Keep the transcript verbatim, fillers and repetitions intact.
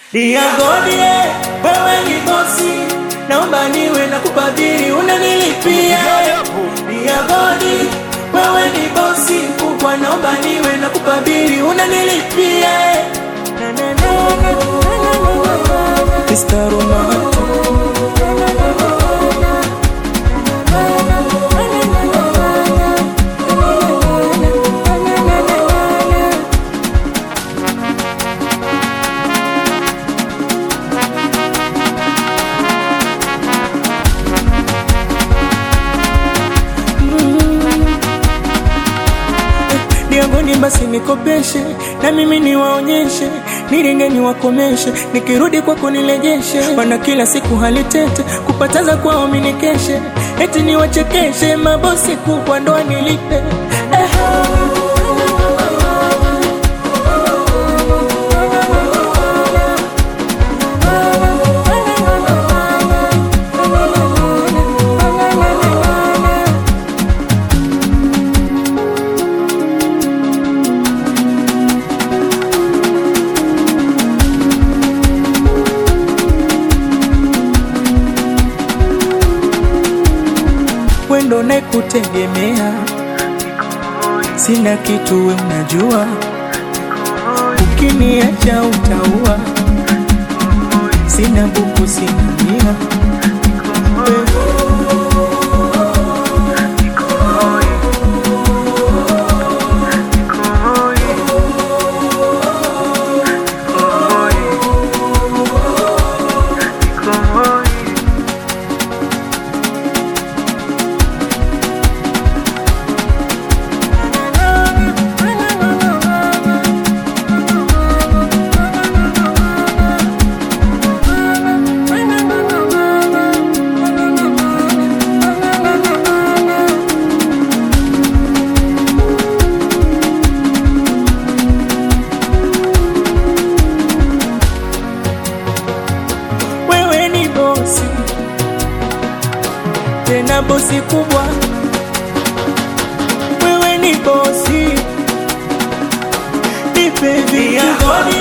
Dia Godie, wewe ni bosi, naomba niwe na kubadili unanilipia. Dia Godie, wewe ni bosi kubwa, naomba niwe na kubadili unanilipia. Na na na Mister Romantic. Diangoni basi nikopeshe, na mimi niwaonyeshe, niringe niwakomeshe, nikirudi kwako nilejeshe. Wana kila siku halitete, kupataza kwao minikeshe, eti niwachekeshe, mabosi kubwa ndo nilipe. Eh. Wendo na kutegemea, sina kitu we unajua, ukiniacha utaua, sina buku sina nia. Tena bosi kubwa, wewe ni bosi, nipe vitu.